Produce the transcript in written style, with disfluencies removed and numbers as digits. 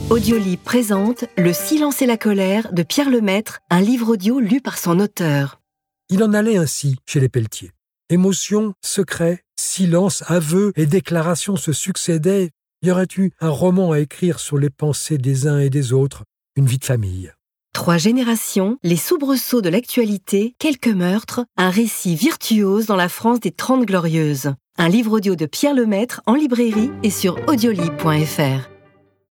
Audiolib présente Le silence et la colère de Pierre Lemaitre, un livre audio lu par son auteur. Il en allait ainsi chez les Pelletier. Émotions, secrets, silence, aveux et déclarations se succédaient. Y aurait eu un roman à écrire sur les pensées des uns et des autres, une vie de famille. 3 générations, les soubresauts de l'actualité, quelques meurtres, un récit virtuose dans la France des 30 Glorieuses. Un livre audio de Pierre Lemaitre en librairie et sur audiolib.fr.